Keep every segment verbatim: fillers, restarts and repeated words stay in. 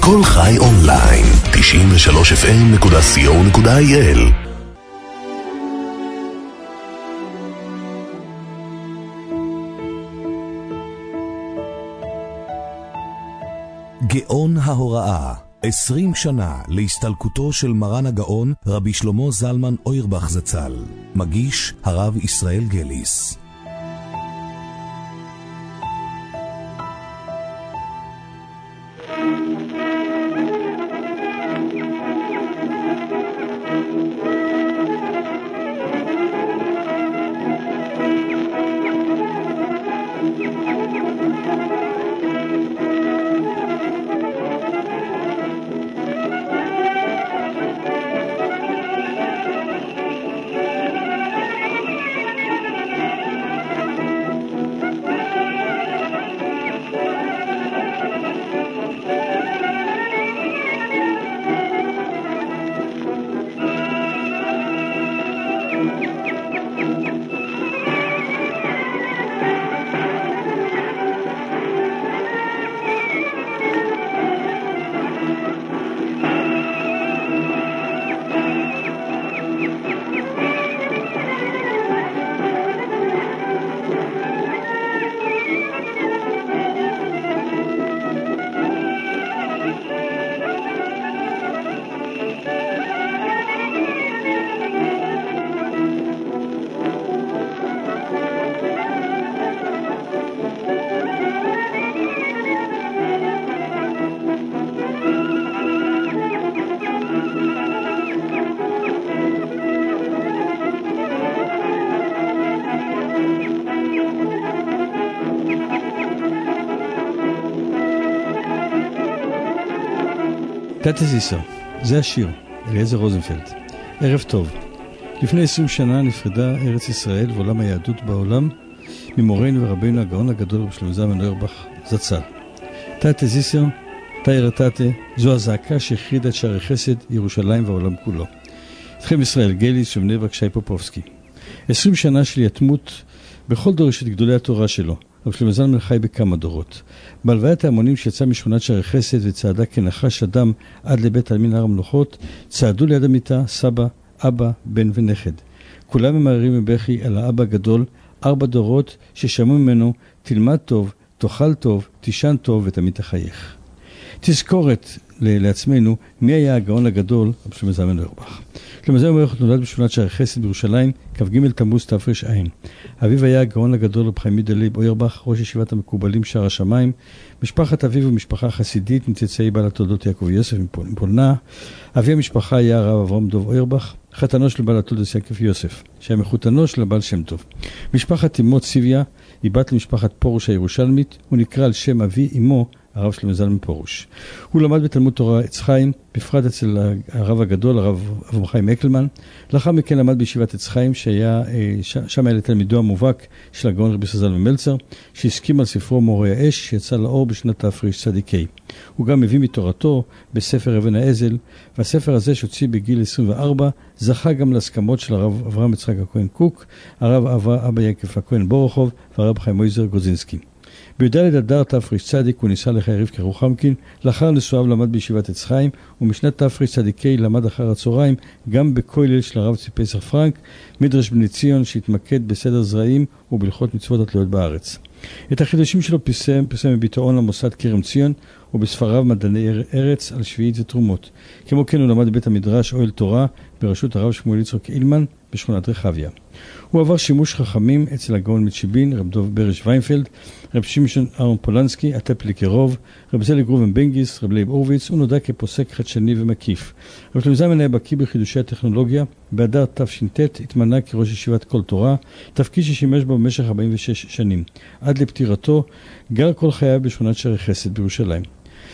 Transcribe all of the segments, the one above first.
כל חי אונליין, תשעים ושלוש אף אם נקודה סי או נקודה איי אל. גאון ההוראה, עשרים שנה להסתלקותו של מרן הגאון רבי שלמה זלמן אוירבך זצ"ל. מגיש הרב ישראל גליס. תתה זיסר, זה השיר, אליעזר רוזנפלד. ערב טוב. לפני עשרים שנה נפרדה ארץ ישראל ועולם היהדות בעולם ממורנו ורבינו הגאון הגדול רבי שלמה זלמן אוירבך זצ"ל. תתה זיסר, תאיר תתה, זו הזעקה שהחרידה את שערי חסד, ירושלים והעולם כולו. איתכם ישראל גליס ובני ברק שי פופובסקי. עשרים שנה של יתמות בכל דור יש את גדולי התורה שלו. רבי שלמה זלמן חי בכמה דורות. בהלוויית ההמונים שיצא משכונת שערי חסד וצעדה כנחש אדם עד לבית עלמין הר המנוחות, צעדו ליד המיטה סבא, אבא, בן ונכד. כולם ממהרים מבכי על האבא הגדול, ארבע דורות ששמעו ממנו, תלמד טוב, תאכל טוב, תישן טוב ותמיד תחייך. תזכורת לעצמנו מי היה הגאון הגדול רבי שלמה זלמן אוירבך. שלמה זלמן אוירבך נולד בשכונת שערי חסד בירושלים, כ"ג תמוז תר"ש. אביו היה הגאון הגדול רבי חיים מדלייב אוירבך, ראש ישיבת המקובלים שער השמיים. משפחת אביו ומשפחה חסידית מצאצאי בעל התולדות יעקב יוסף מפולנה. אבי המשפחה היה הרב אברהם דוב אוירבך, חתנו של בעל התולדות יעקב יוסף, שהיה מחותנו של הבעל שם טוב. משפחת אמו ציוויה היא בת למשפחת פורוש הירושלמית, הוא נקרא על שם אבי אמו הרב שלמה זלמן פורוש. הוא למד בתלמוד תורה עץ חיים, בפרט אצל הרב הגדול, הרב אברהם חיים אקלמן. לאחר מכן למד בישיבת עץ חיים, שהיה, שם היה לתלמידו המובהק של הגאון רבי זלמן מלצר, שהסכים על ספרו מורה האש, שיצא לאור בשנת תרצ"ק. הוא גם מביא מתורתו בספר אבן האזל, והספר הזה שהוציא בגיל עשרים וארבע, זכה גם להסכמות של הרב אברהם יצחק הכהן קוק, הרב אבא, אבא יקף הכהן בורוכוב, והרב חיים מויזר גוזינסקי. בי"ד אדר תרצ"צ הוא ניסה לחיי רבקה רוחמקין, לאחר נישואיו למד בישיבת עץ חיים, ומשנת תרצ"ק למד אחר הצהריים גם בכולל של הרב ציפי פסח פרנק, מדרש בני ציון שהתמקד בסדר זרעים ובהלכות מצוות התלויות בארץ. את החידושים שלו פרסם, פרסם בביטאון למוסד כרם ציון, ובספריו מדעני ארץ על שביעית ותרומות. כמו כן הוא למד בבית המדרש אוהל תורה בראשות הרב שמואל יצחק אילמן בשכונת רחביה. הוא עבר שימוש חכמים אצל הגאון מצ'יבין, רב דוב ברש ויינפלד, רב שמשון אהרון פולנסקי, הטפליקרוב, רב זליג ראובן בנגיס, רב לייב הורוביץ. הוא נודע כפוסק חדשני ומקיף. רב שלמה זלמן היה בקיא בחידושי הטכנולוגיה. באדר תש"ט התמנה כראש ישיבת כל תורה, תפקיד ששימש בו במשך ארבעים ושש שנים. עד לפטירתו גר כל חייו בשכונת שערי חסד בירושלים.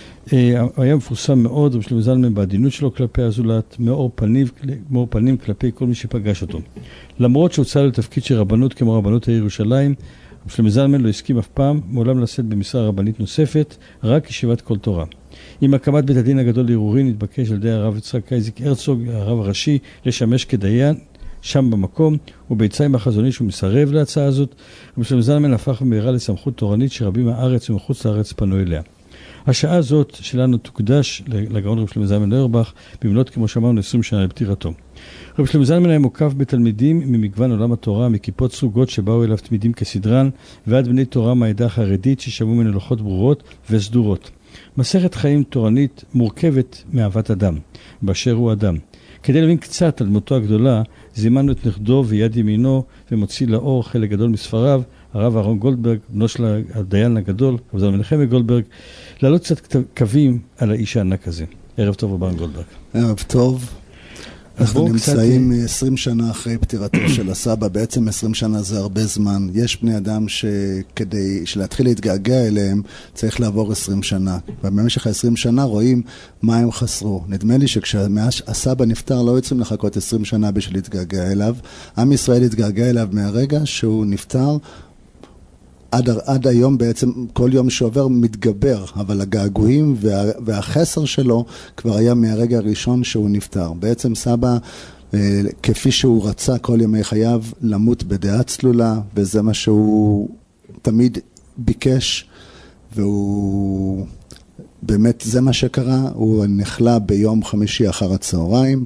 הוא היה מפורסם מאוד, רב שלמה זלמן, בעדינות שלו כלפי הזולת, מאור פנים, מאור פנים כלפי כל מי שפגש אותו. למרות שהוצא לתפקיד של רבנות כמו רבנות העיר ירושלים, רב שלמה זלמן לא הסכים אף פעם מעולם לשאת במשרה רבנית נוספת, רק ישיבת כל תורה. עם הקמת בית הדין הגדול לערעורים התבקש על ידי הרב יצחק אייזיק הרצוג, הרב הראשי, לשמש כדיין שם במקום, וביצע עם החזון איש הוא מסרב להצעה הזאת. רב שלמה זלמן הפך במהרה לסמכות תורנית שרבים מהארץ ומחוץ לארץ פנו אליה. השעה הזאת שלנו תוקדש לגאון רב שלמה זלמן אוירבך, במלאת כמו שאמרנו עשרים שנה לפטירתו. רב שלמה זלמן היה מוקף בתלמידים ממגוון עולם התורה, מכיפות סרוגות שבאו אליו תלמידים כסדרן, ועד בני תורה מהעדה החרדית ששמעו ממנו הלכות ברורות וסדורות. מסכת חיים תורנית מורכבת מאהבת אדם, באשר הוא אדם. כדי להבין קצת על דמותו הגדולה, זימנו את נכדו ויד ימינו ומוציא לאור חלק גדול מספריו, הרב אהרון גולדברג, בנו של הדיין הגדול, רב זלמן מנחם גולדברג, להעלות קצת קווים על האיש הענק הזה. ערב טוב, רב אהרון גולדברג. ערב טוב. אנחנו נמצאים עשרים שנה אחרי פטירתו של הסבא, בעצם עשרים שנה זה הרבה זמן. יש בני אדם שכדי להתחיל להתגעגע אליהם צריך לעבור עשרים שנה. ובמשך ה-עשרים שנה רואים מה הם חסרו. נדמה לי שכשהסבא נפטר לא יוצאים לחכות עשרים שנה בשביל להתגעגע אליו. עם ישראל התגעגע אליו מהרגע שהוא נפטר. עד, עד היום בעצם כל יום שעובר מתגבר, אבל הגעגועים וה, והחסר שלו כבר היה מהרגע הראשון שהוא נפטר. בעצם סבא, אה, כפי שהוא רצה כל ימי חייו, למות בדעה צלולה, וזה מה שהוא תמיד ביקש, והוא באמת זה מה שקרה. הוא נחלה ביום חמישי אחר הצהריים,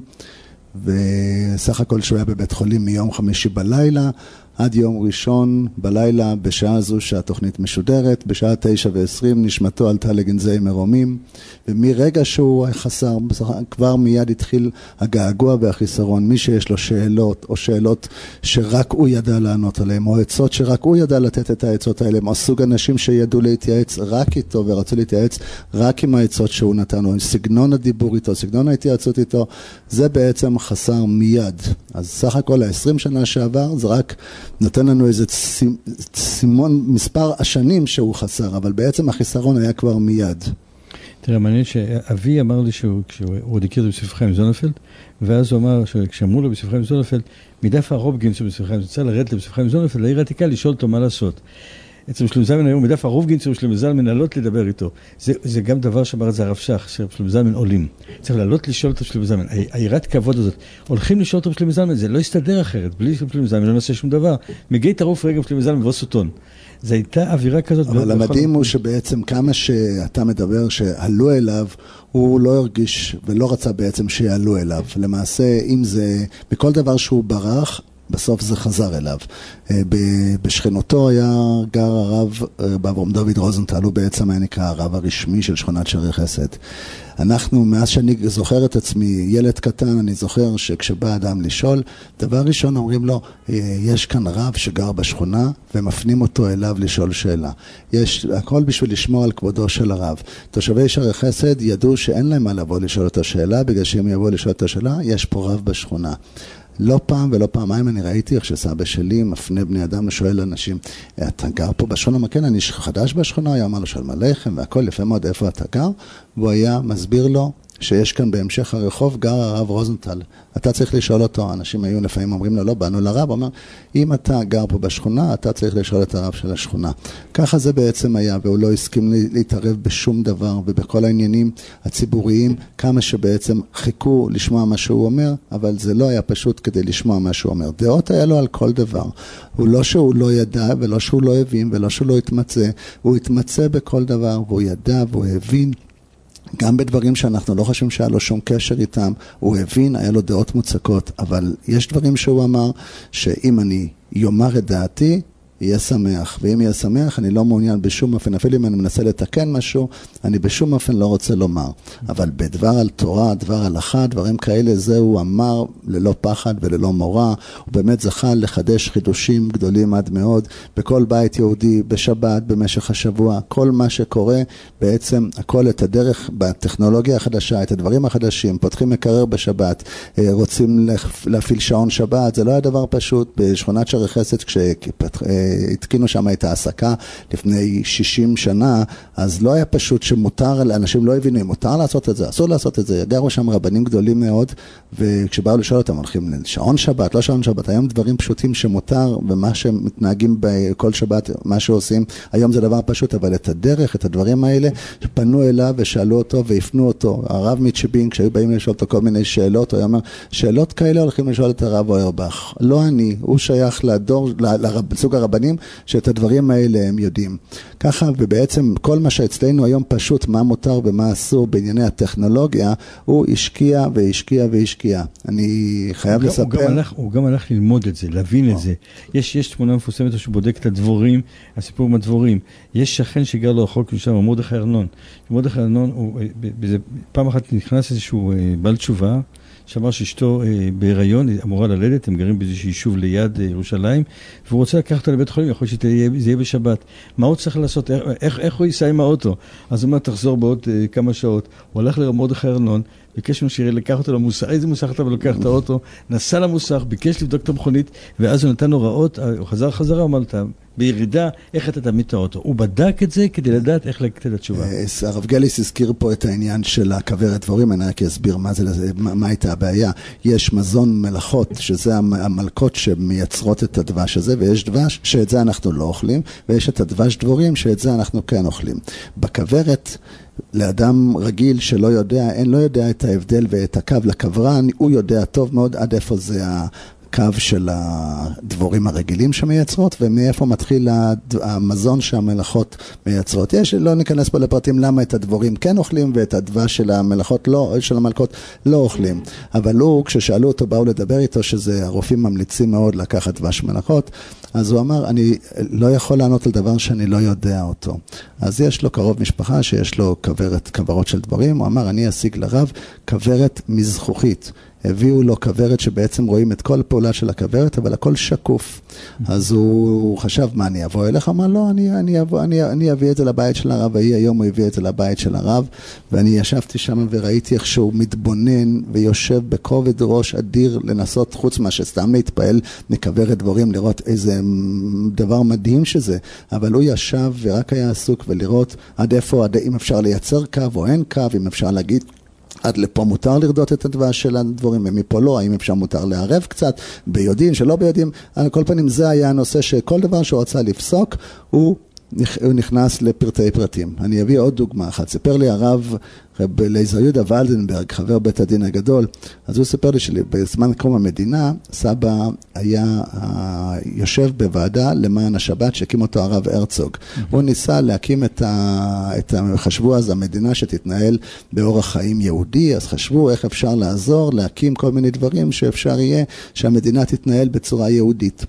וסך הכל שהוא היה בבית חולים מיום חמישי בלילה, עד יום ראשון בלילה, בשעה זו שהתוכנית משודרת, בשעה תשע ועשרים נשמתו עלתה לגנזי מרומים, ומרגע שהוא חסר, כבר מיד התחיל הגעגוע והחיסרון. מי שיש לו שאלות, או שאלות שרק הוא ידע לענות עליהם, או עצות שרק הוא ידע לתת את העצות האלה, או סוג אנשים שידעו להתייעץ רק איתו, ורצו להתייעץ רק עם העצות שהוא נתן, או סגנון הדיבור איתו, סגנון ההתייעצות איתו, זה בעצם חסר מיד. אז סך הכל ה-עשרים שנה שעבר, זה רק נותן לנו איזה סימון, מספר השנים שהוא חסר, אבל בעצם החיסרון היה כבר מיד. תראה, מעניין שאבי אמר לי שהוא, כשהוא עוד הכיר את בספר חיים זוננפלד, ואז הוא אמר שכשאמרו לו בספר חיים זוננפלד, מדף הרובגין של בספר חיים, הוא צריך לרדת לבספר חיים זוננפלד, לעיר העתיקה לשאול אותו מה לעשות. אצל שלמה זלמן היום, מדף הרובגין של שלמה זלמן, לעלות לדבר איתו. זה, זה גם דבר שאמר את זה הרב שך, ששלמה זלמן עולים. צריך לעלות לשאול את שלמה זלמן. העירת כבוד הזאת, הולכים לשאול את שלמה זלמן, זה לא יסתדר אחרת. בלי שלמה זלמן לא נעשה שום דבר. מגיע תערוף רגע שלמה זלמן וסוטון. זו הייתה אווירה כזאת. אבל המדהים הוא שבעצם כמה שאתה מדבר שעלו אליו, הוא לא הרגיש ולא רצה בעצם שיעלו אליו. למעשה, אם זה, בכל דבר שהוא ברח, בסוף זה חזר אליו. בשכנותו היה גר הרב באברהם דוד רוזנטל, הוא בעצם היה נקרא הרב הרשמי של שכונת שערי חסד. אנחנו, מאז שאני זוכר את עצמי ילד קטן, אני זוכר שכשבא אדם לשאול, דבר ראשון אומרים לו, יש כאן רב שגר בשכונה, ומפנים אותו אליו לשאול שאלה. יש הכל בשביל לשמור על כבודו של הרב. תושבי שערי חסד ידעו שאין להם מה לבוא לשאול אותו שאלה, בגלל שהם יבואו לשאול אותו שאלה, יש פה רב בשכונה. לא פעם ולא פעמיים אני ראיתי איך שסבא שלי מפנה בני אדם לשואל אנשים, אתה גר פה בשכונה? מה כן, אני חדש בשכונה, היה אמר לו שלום עליכם והכל יפה מאוד, איפה אתה גר? והוא היה מסביר לו שיש כאן בהמשך הרחוב גר הרב רוזנטל, אתה צריך לשאול אותו. אנשים היו לפעמים אומרים לו, לא, באנו לרב, הוא אומר, אם אתה גר פה בשכונה, אתה צריך לשאול את הרב של השכונה. ככה זה בעצם היה, והוא לא הסכים להתערב בשום דבר, ובכל העניינים הציבוריים, כמה שבעצם חיכו לשמוע מה שהוא אומר, אבל זה לא היה פשוט כדי לשמוע מה שהוא אומר. דעות היה לו על כל דבר. הוא לא שהוא לא ידע, ולא שהוא לא הבין, ולא שהוא לא התמצא, הוא התמצא בכל דבר, והוא ידע, והוא הבין, גם בדברים שאנחנו לא חושבים שהיה לו שום קשר איתם, הוא הבין, היה לו דעות מוצקות, אבל יש דברים שהוא אמר, שאם אני יאמר את דעתי, יהיה שמח, ואם יהיה שמח, אני לא מעוניין בשום אופן, אפילו אם אני מנסה לתקן משהו, אני בשום אופן לא רוצה לומר. אבל בדבר על תורה, דבר הלכה, דברים כאלה, זה הוא אמר ללא פחד וללא מורא, הוא באמת זכה לחדש חידושים גדולים עד מאוד, בכל בית יהודי, בשבת, במשך השבוע, כל מה שקורה, בעצם הכל את הדרך בטכנולוגיה החדשה, את הדברים החדשים, פותחים מקרר בשבת, רוצים להפעיל שעון שבת, זה לא היה דבר פשוט, בשכונת שערי חסד, כשפתח התקינו שם את העסקה לפני שישים שנה, אז לא היה פשוט שמותר, אנשים לא הבינו, מותר לעשות את זה, אסור לעשות את זה. גרו שם רבנים גדולים מאוד, וכשבאו לשאול אותם, הולכים לשעון שבת, לא שעון שבת, היום דברים פשוטים שמותר, ומה שמתנהגים בכל שבת, מה שעושים, היום זה דבר פשוט, אבל את הדרך, את הדברים האלה, פנו אליו ושאלו אותו והפנו אותו. הרב מצ'בין, כשהיו באים לשאול אותו כל מיני שאלות, הוא אומר, שאלות כאלה הולכים לשאול את הרב אוירבך. לא אני, הוא שייך לדור, לסוג הרבנים קטנים, שאת הדברים האלה הם יודעים. ככה, ובעצם כל מה שאצלנו היום פשוט, מה מותר ומה אסור בענייני הטכנולוגיה, הוא השקיע והשקיע והשקיע. אני חייב הוא לספר... הוא גם הלך, הוא גם הלך ללמוד את זה, להבין את זה. יש, יש תמונה מפורסמת שהוא בודק את הדבורים, הסיפור עם הדבורים. יש שכן שגר לו רחוק משם, מרדכי ארנון. מרדכי ארנון, הוא, בזה, פעם אחת נכנס איזשהו בעל תשובה, שאמר שאשתו אה, בהיריון, היא אמורה ללדת, הם גרים באיזשהו יישוב ליד אה, ירושלים, והוא רוצה לקחת אותה לבית חולים, יכול שזה יהיה בשבת. מה הוא צריך לעשות? איך, איך, איך הוא ייסע עם האוטו? אז הוא אומר, תחזור בעוד אה, כמה שעות. הוא הלך למרדכי ארנון, ביקש ממנו שירי לקח אותו למוסך, איזה מוסך אתה ולוקח את האוטו, נסע למוסך, ביקש לבדוק את המכונית, ואז הוא נתן הוראות, הוא חזר חזרה, הוא אמר אותה, בירידה, איך אתה תמיד את האוטו. הוא בדק את זה כדי לדעת איך לתת את התשובה. הרב גליס הזכיר פה את העניין של הכוורת דבורים, אני רק אסביר מה זה, מה הייתה הבעיה. יש מזון מלאכות, שזה המלכות שמייצרות את הדבש הזה, ויש דבש שאת זה אנחנו לא אוכלים, ויש את הדבש דבורים שאת זה אנחנו כן אוכלים. בכוורת, לאדם רגיל שלא יודע, אין לא יודע את ההבדל ואת הקו לכוורן, הוא יודע טוב מאוד עד איפה זה הקו של הדבורים הרגילים שמייצרות, ומאיפה מתחיל המזון שהמלאכות מייצרות. יש, לא ניכנס פה לפרטים למה את הדבורים כן אוכלים, ואת הדבש של המלאכות לא, של המלכות לא אוכלים. אבל הוא, כששאלו אותו, באו לדבר איתו, שזה הרופאים ממליצים מאוד לקחת דבש מלאכות, אז הוא אמר, אני לא יכול לענות על דבר שאני לא יודע אותו. אז יש לו קרוב משפחה שיש לו כוורת, כוורות של דברים, הוא אמר, אני אשיג לרב כוורת מזכוכית. הביאו לו כוורת שבעצם רואים את כל הפעולה של הכוורת, אבל הכל שקוף. אז הוא חשב, מה, אני אבוא אליך? אמר, לא, אני, אני, אבוא, אני, אני אביא את זה לבית של הרב, והיא היום הוא הביא את זה לבית של הרב, ואני ישבתי שם וראיתי איך שהוא מתבונן ויושב בכובד ראש אדיר לנסות, חוץ מה שסתם להתפעל מכוורת דבורים, לראות איזה דבר מדהים שזה, אבל הוא ישב ורק היה עסוק ולראות עד איפה, עד אם אפשר לייצר קו או אין קו, אם אפשר להגיד, עד לפה מותר לרדות את הדבש של הדבורים, ומפה לא, האם אפשר מותר לערב קצת, ביודעים, שלא ביודעים, על כל פנים זה היה הנושא שכל דבר שהוא רצה לפסוק, הוא נכנס לפרטי פרטים. אני אביא עוד דוגמה אחת. סיפר לי הרב אליעזר יהודה ולדנברג, חבר בית הדין הגדול, אז הוא סיפר לי שבזמן קום המדינה, סבא היה יושב בוועדה למען השבת שהקים אותו הרב הרצוג. הוא ניסה להקים את ה... את ה... חשבו אז המדינה שתתנהל באורח חיים יהודי, אז חשבו איך אפשר לעזור, להקים כל מיני דברים שאפשר יהיה שהמדינה תתנהל בצורה יהודית.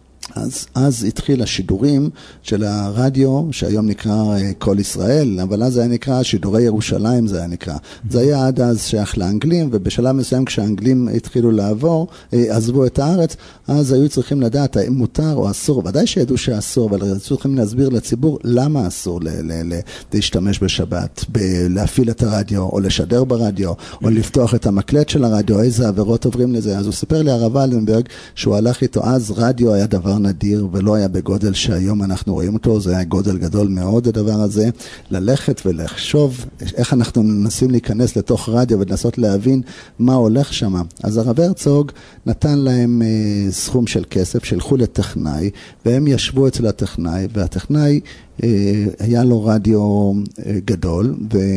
אז, אז התחיל השידורים של הרדיו, שהיום נקרא כל ישראל, אבל אז היה נקרא שידורי ירושלים, זה היה נקרא. זה היה עד אז שייך לאנגלים, ובשלב מסוים כשהאנגלים התחילו לעבור, עזבו את הארץ, אז היו צריכים לדעת האם מותר או אסור, ודאי שידעו שאסור, אבל צריכים להסביר לציבור למה אסור ל- ל- ל- להשתמש בשבת, ב- להפעיל את הרדיו, או לשדר ברדיו, או לפתוח את המקלט של הרדיו, איזה עבירות עוברים לזה. אז הוא סיפר לי הרב ולדנברג, שהוא הלך איתו, אז רדיו היה דבר נדיר, ולא היה בגודל שהיום אנחנו רואים אותו, זה היה גודל גדול מאוד הדבר הזה, ללכת ולחשוב איך אנחנו מנסים להיכנס לתוך רדיו ולנסות להבין מה הולך שם. אז הרב הרצוג נתן להם אה, סכום של כסף, שלחו לטכנאי, והם ישבו אצל הטכנאי, והטכנאי אה, היה לו רדיו אה, גדול,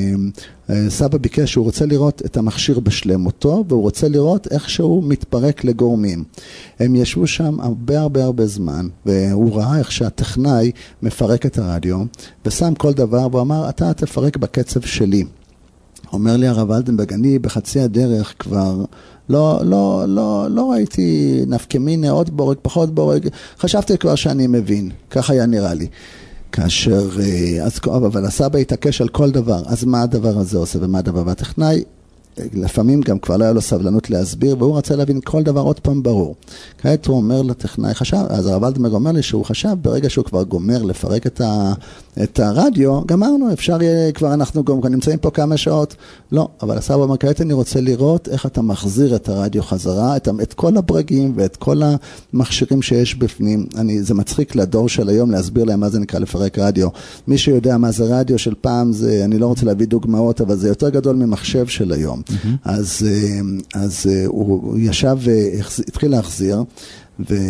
וסבא ביקש שהוא רוצה לראות את המכשיר בשלמותו, והוא רוצה לראות איך שהוא מתפרק לגורמים. הם ישבו שם הרבה הרבה הרבה זמן, והוא ראה איך שהטכנאי מפרק את הרדיו, ושם כל דבר, והוא אמר, אתה תפרק בקצב שלי. אומר לי הרב ולדנברג, אני בחצי הדרך כבר לא, לא, לא, לא ראיתי נפקמינה, עוד בורג, פחות בורג, חשבתי כבר שאני מבין, ככה היה נראה לי. כאשר, אז, אבל הסבא התעקש על כל דבר, אז מה הדבר הזה עושה ומה הדבר? והטכנאי, לפעמים גם כבר לא היה לו סבלנות להסביר, והוא רצה להבין כל דבר עוד פעם ברור. כעת הוא אומר לטכנאי, חשב, אז הרב ולדנברג אומר לי שהוא חשב, ברגע שהוא כבר גומר לפרק את, ה, את הרדיו, גמרנו, אפשר יהיה, כבר אנחנו גם נמצאים פה כמה שעות. לא, אבל הסבא אומר, כעת אני רוצה לראות איך אתה מחזיר את הרדיו חזרה, את, את כל הברגים ואת כל המכשירים שיש בפנים. אני, זה מצחיק לדור של היום להסביר להם מה זה נקרא לפרק רדיו. מי שיודע מה זה רדיו של פעם, זה, אני לא רוצה להביא דוגמאות, אבל זה יותר גדול ממחשב של היום. Mm-hmm. אז, אז הוא ישב והתחיל להחזיר,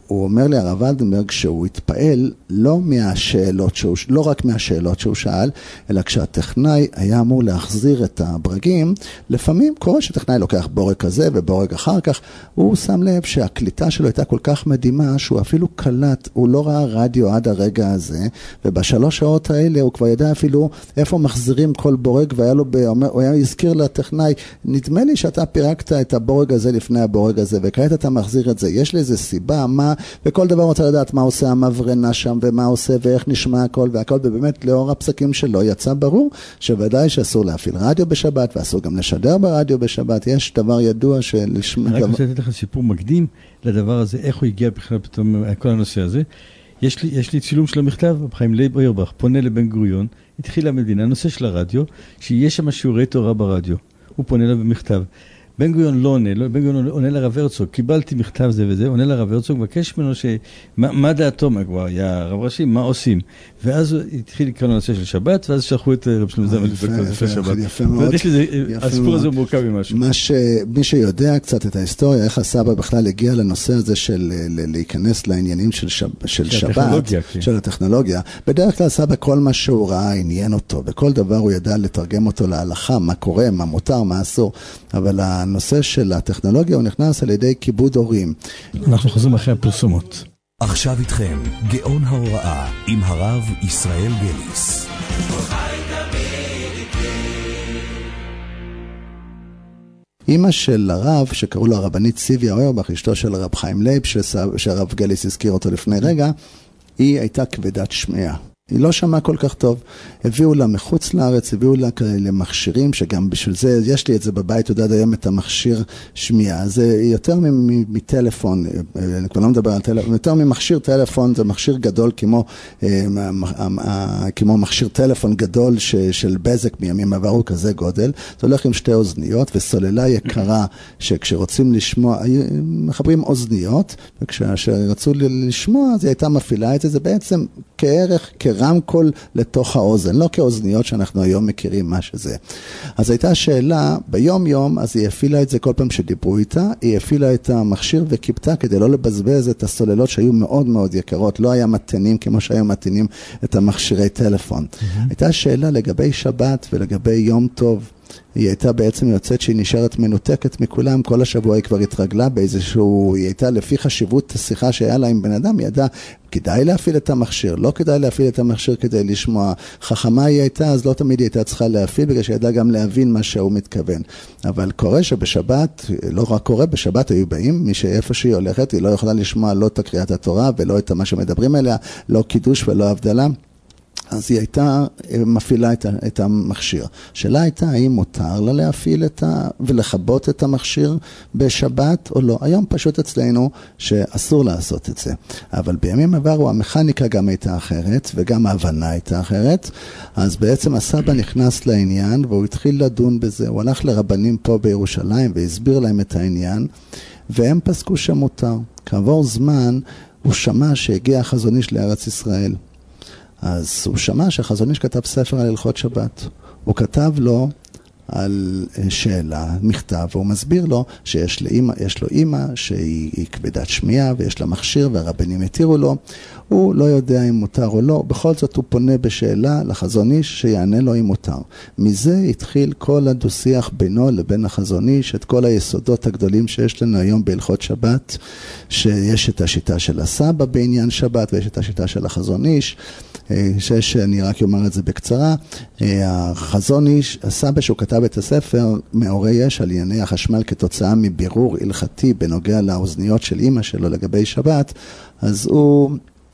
הוא אומר לי, הרב ולדנברג, שהוא התפעל לא מהשאלות שהוא, לא רק מהשאלות שהוא שאל, אלא כשהטכנאי היה אמור להחזיר את הברגים, לפעמים קורה שטכנאי לוקח בורג כזה ובורג אחר כך, הוא שם לב שהקליטה שלו הייתה כל כך מדהימה, שהוא אפילו קלט, הוא לא ראה רדיו עד הרגע הזה, ובשלוש שעות האלה הוא כבר ידע אפילו איפה מחזירים כל בורג, והיה לו, הוא היה הזכיר לטכנאי, נדמה לי שאתה פירקת את הבורג הזה לפני הבורג הזה, וכעת אתה מחזיר את זה, יש לי איזה סיבה, מה, וכל דבר רוצה לדעת מה עושה המברנה שם, ומה עושה ואיך נשמע הכל והכל, ובאמת לאור הפסקים שלו יצא ברור, שוודאי שאסור להפעיל רדיו בשבת, ואסור גם לשדר ברדיו בשבת, יש דבר ידוע שלשמע... אני רק רוצה לתת לך סיפור מקדים לדבר הזה, איך הוא הגיע בכלל פתאום כל הנושא הזה. יש לי, יש לי צילום של המכתב, רב חיים לייב אוירבך, פונה לבן גוריון, התחילה המדינה, נושא של הרדיו, שיש שם שיעורי תורה ברדיו. הוא פונה לה במכתב. בן גוריון לא עונה, לא, בן גוריון עונה לרב הרצוג, קיבלתי מכתב זה וזה, עונה לרב הרצוג, מבקש ממנו ש... מה, מה דעתו, מה כבר, היה רב ראשי, מה עושים? ואז הוא התחיל לקרוא לנושא של שבת, ואז שלחו את רב שלמה זלמן לפני לפני שבת. יפה מאוד. הסיפור הזה הוא מורכב ממשהו. מי שיודע קצת את ההיסטוריה, איך הסבא בכלל הגיע לנושא הזה של להיכנס לעניינים של שבת, של הטכנולוגיה, בדרך כלל הסבא כל מה שהוא ראה עניין אותו, בכל דבר הוא ידע לתרגם אותו להלכה, מה קורה, מה מותר, מה אסור, אבל הנושא של הטכנולוגיה הוא נכנס על ידי כיבוד הורים. אנחנו חוזרים אחרי הפרסומות. עכשיו איתכם, גאון ההוראה עם הרב ישראל גליס. אמא של הרב, שקראו לה הרבנית ציוויה אוירבך, אשתו של הרב חיים לייב, שהרב גליס הזכיר אותו לפני רגע, היא הייתה כבדת שמיעה. היא לא שמעה כל כך טוב, הביאו לה מחוץ לארץ, הביאו לה למכשירים, שגם בשביל זה, יש לי את זה בבית, יודע היום את המכשיר שמיעה, זה יותר מטלפון, אני כבר לא מדבר על טלפון, יותר ממכשיר טלפון, זה מכשיר גדול כמו, כמו מכשיר טלפון גדול של בזק מימים עברו כזה גודל, זה הולך עם שתי אוזניות, וסוללה יקרה, שכשרוצים לשמוע, מחברים אוזניות, וכשרצו לשמוע, אז היא הייתה מפעילה את זה, זה בעצם כערך, כרמקול לתוך האוזן, לא כאוזניות שאנחנו היום מכירים מה שזה. אז הייתה שאלה, ביום יום, אז היא הפעילה את זה כל פעם שדיברו איתה, היא הפעילה את המכשיר וקיפתה כדי לא לבזבז את הסוללות שהיו מאוד מאוד יקרות, לא היה מתנים כמו שהיו מתנים את המכשירי טלפון. Mm-hmm. הייתה שאלה לגבי שבת ולגבי יום טוב, היא הייתה בעצם יוצאת שהיא נשארת מנותקת מכולם, כל השבוע היא כבר התרגלה באיזשהו, היא הייתה לפי חשיבות השיחה שהיה לה עם בן אדם, היא ידעה, כדאי להפעיל את המכשיר, לא כדאי להפעיל את המכשיר כדי לשמוע, חכמה היא הייתה, אז לא תמיד היא הייתה צריכה להפעיל, בגלל שהיא ידעה גם להבין מה שהוא מתכוון. אבל קורה שבשבת, לא רק קורה, בשבת היו באים, מי שאיפה שהיא הולכת, היא לא יכולה לשמוע לא את קריאת התורה, ולא את מה שמדברים עליה, לא קידוש ולא הבדלה. אז היא הייתה מפעילה את, את המכשיר. השאלה הייתה, האם מותר לה להפעיל את ה... ולחבות את המכשיר בשבת או לא? היום פשוט אצלנו שאסור לעשות את זה. אבל בימים עברו המכניקה גם הייתה אחרת, וגם ההבנה הייתה אחרת. אז בעצם הסבא נכנס לעניין, והוא התחיל לדון בזה. הוא הלך לרבנים פה בירושלים, והסביר להם את העניין, והם פסקו שמותר. כעבור זמן, הוא שמע שהגיע החזון איש לארץ ישראל. אז הוא שמע שהחזון איש כתב ספר על הלכות שבת. הוא כתב לו על שאלה, מכתב, והוא מסביר לו שיש לאמא, יש לו אמא שהיא כבדת שמיעה ויש לה מכשיר והרבנים התירו לו. הוא לא יודע אם מותר או לא, בכל זאת הוא פונה בשאלה לחזון איש שיענה לו אם מותר. מזה התחיל כל הדו-שיח בינו לבין החזון איש, את כל היסודות הגדולים שיש לנו היום בהלכות שבת, שיש את השיטה של הסבא בעניין שבת ויש את השיטה של החזון איש, שאני רק אומר את זה בקצרה. החזון איש, הסבא שהוא כתב את הספר, מאורי יש על ענייני החשמל כתוצאה מבירור הלכתי בנוגע לאוזניות של אמא שלו לגבי שבת, אז הוא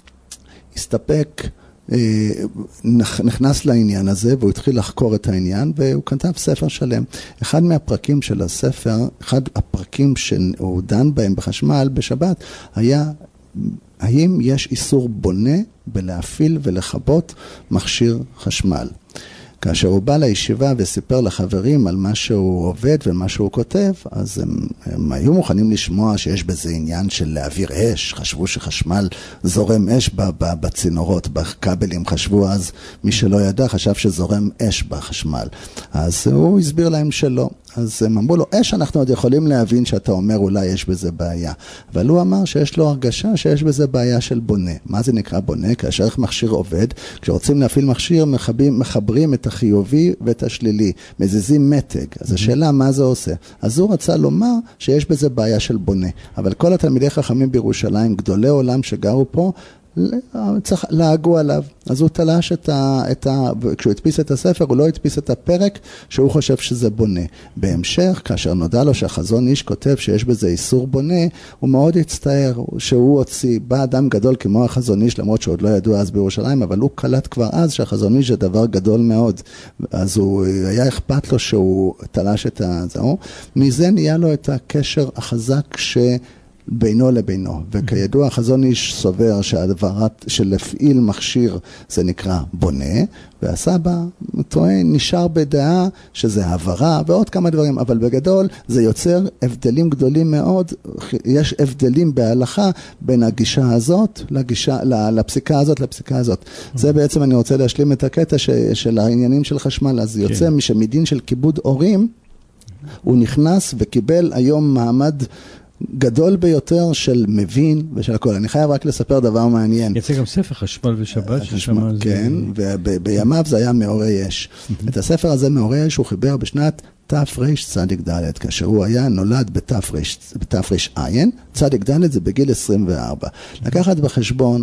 הסתפק, נכנס לעניין הזה והוא התחיל לחקור את העניין והוא כתב ספר שלם. אחד מהפרקים של הספר, אחד הפרקים שהוא דן בהם בחשמל בשבת, היה האם יש איסור בונה בלהפעיל ולכבות מכשיר חשמל. כאשר הוא בא לישיבה וסיפר לחברים על מה שהוא עובד ומה שהוא כותב, אז הם, הם היו מוכנים לשמוע שיש בזה עניין של להעביר אש, חשבו שחשמל זורם אש בצינורות, בכבלים, חשבו אז, מי שלא ידע חשב שזורם אש בחשמל. אז הוא הסביר להם שלא. אז הם אמרו לו, אש, אנחנו עוד יכולים להבין שאתה אומר אולי יש בזה בעיה. אבל הוא אמר שיש לו הרגשה שיש בזה בעיה של בונה. מה זה נקרא בונה? כאשר מכשיר עובד, כשרוצים להפעיל מכשיר, מחברים, מחברים את החיובי ואת השלילי, מזיזים מתג. אז השאלה מה זה עושה? אז הוא רצה לומר שיש בזה בעיה של בונה. אבל כל התלמידי חכמים בירושלים, גדולי עולם שגרו פה, צריך להגו עליו. אז הוא תלש את ה, את ה, כשהוא הדפיס את הספר, הוא לא הדפיס את הפרק שהוא חושב שזה בונה. בהמשך, כאשר נודע לו שהחזון איש כותב שיש בזה איסור בונה, הוא מאוד הצטער שהוא הוציא, בא אדם גדול כמו החזון איש, למרות שעוד לא ידוע אז בירושלים, אבל הוא קלט כבר אז שהחזון איש זה דבר גדול מאוד. אז הוא היה אכפת לו שהוא תלש את זה. מזה נהיה לו את הקשר החזק ש... בינו לבינו, וכידוע החזון איש סובר שהדברת של להפעיל מכשיר זה נקרא בונה, והסבא טוען נשאר בדעה שזה העברה ועוד כמה דברים, אבל בגדול זה יוצר הבדלים גדולים מאוד, יש הבדלים בהלכה בין הגישה הזאת לגישה, לפסיקה הזאת לפסיקה הזאת. זה בעצם אני רוצה להשלים את הקטע ש, של העניינים של חשמל, אז יוצא כן. משמדין של כיבוד הורים, הוא נכנס וקיבל היום מעמד גדול ביותר של מבין ושל הכל. אני חייב רק לספר דבר מעניין. יצא גם ספר חשמל ושבת. חשמל, כן, ובימיו זה היה מאורי אש. את הספר הזה מאורי אש הוא חיבר בשנת תפרש צדיק ד', כאשר הוא היה נולד בתפרש עין, צדיק ד' זה בגיל עשרים וארבע. לקחת בחשבון